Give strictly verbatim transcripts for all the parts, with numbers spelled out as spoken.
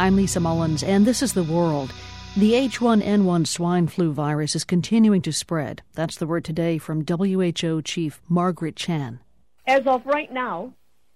I'm Lisa Mullins, and this is The World. The H one N one swine flu virus is continuing to spread. That's the word today from W H O Chief Margaret Chan. As of right now,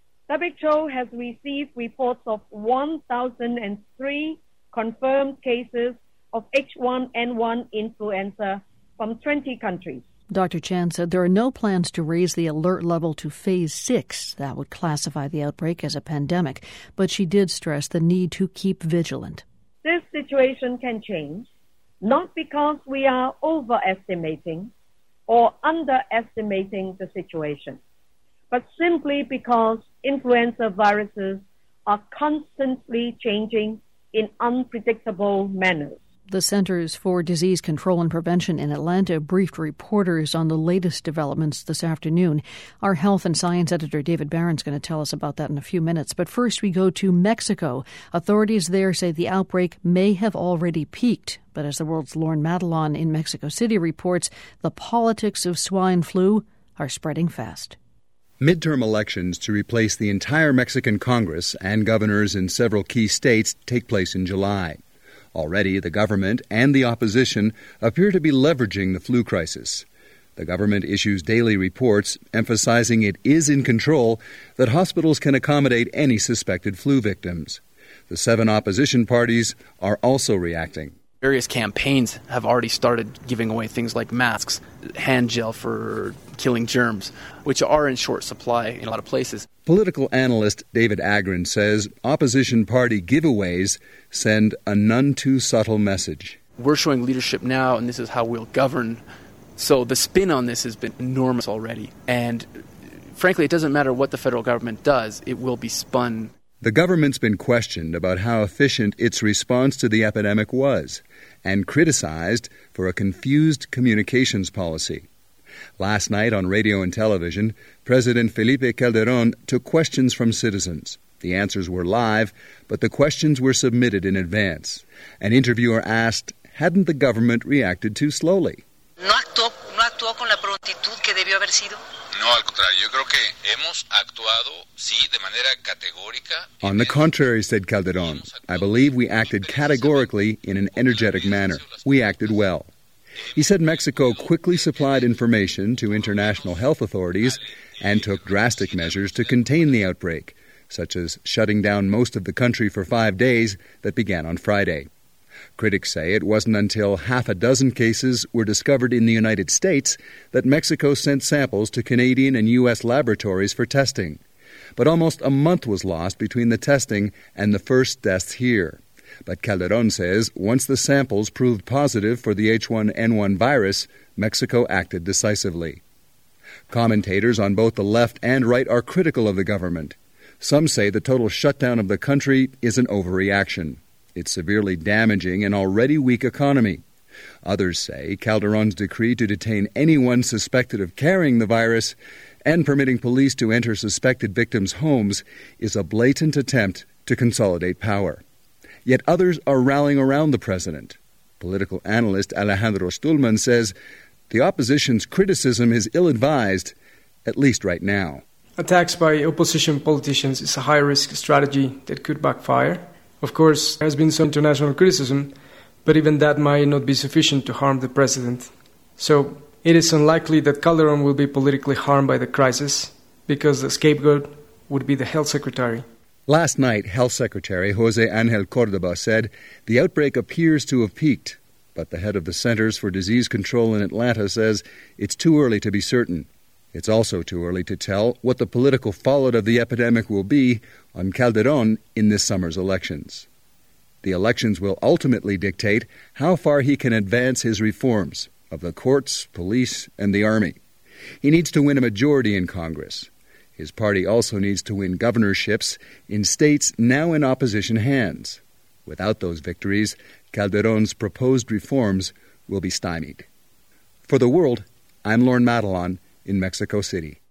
W H O has received reports of one thousand three confirmed cases of H one N one influenza from twenty countries. Doctor Chan said there are no plans to raise the alert level to phase six. That would classify the outbreak as a pandemic. But she did stress the need to keep vigilant. This situation can change, not because we are overestimating or underestimating the situation, but simply because influenza viruses are constantly changing in unpredictable manners. The Centers for Disease Control and Prevention in Atlanta briefed reporters on the latest developments this afternoon. Our health and science editor David Barron's going to tell us about that in a few minutes. But first we go to Mexico. Authorities there say the outbreak may have already peaked. But as the World's Lorne Madelon in Mexico City reports, the politics of swine flu are spreading fast. Midterm elections to replace the entire Mexican Congress and governors in several key states take place in July. Already, the government and the opposition appear to be leveraging the flu crisis. The government issues daily reports emphasizing it is in control, that hospitals can accommodate any suspected flu victims. The seven opposition parties are also reacting. Various campaigns have already started giving away things like masks, hand gel for killing germs, which are in short supply in a lot of places. Political analyst David Agron says opposition party giveaways send a none too subtle message. We're showing leadership now, and this is how we'll govern. So the spin on this has been enormous already. And frankly, it doesn't matter what the federal government does, it will be spun. The government's been questioned about how efficient its response to the epidemic was, and criticized for a confused communications policy. Last night on radio and television, President Felipe Calderón took questions from citizens. The answers were live, but the questions were submitted in advance. An interviewer asked, hadn't the government reacted too slowly? ¿No actuó, no actuó con la prontitud que debió haber sido? No, al contrario, yo creo que hemos actuado, sí, de manera categórica. On the contrary, said Calderón, I believe we acted categorically in an energetic manner. We acted well. He said Mexico quickly supplied information to international health authorities and took drastic measures to contain the outbreak, such as shutting down most of the country for five days that began on Friday. Critics say it wasn't until half a dozen cases were discovered in the United States that Mexico sent samples to Canadian and U S laboratories for testing. But almost a month was lost between the testing and the first deaths here. But Calderón says once the samples proved positive for the H one N one virus, Mexico acted decisively. Commentators on both the left and right are critical of the government. Some say the total shutdown of the country is an overreaction. It's severely damaging an already weak economy. Others say Calderón's decree to detain anyone suspected of carrying the virus and permitting police to enter suspected victims' homes is a blatant attempt to consolidate power. Yet others are rallying around the president. Political analyst Alejandro Stulman says the opposition's criticism is ill-advised, at least right now. Attacks by opposition politicians is a high-risk strategy that could backfire. Of course, there has been some international criticism, but even that might not be sufficient to harm the president. So it is unlikely that Calderón will be politically harmed by the crisis, because the scapegoat would be the health secretary. Last night, Health Secretary Jose Angel Córdoba said the outbreak appears to have peaked, but the head of the Centers for Disease Control in Atlanta says it's too early to be certain. It's also too early to tell what the political fallout of the epidemic will be on Calderón in this summer's elections. The elections will ultimately dictate how far he can advance his reforms of the courts, police, and the army. He needs to win a majority in Congress. His party also needs to win governorships in states now in opposition hands. Without those victories, Calderón's proposed reforms will be stymied. For The World, I'm Lorne Madelon in Mexico City.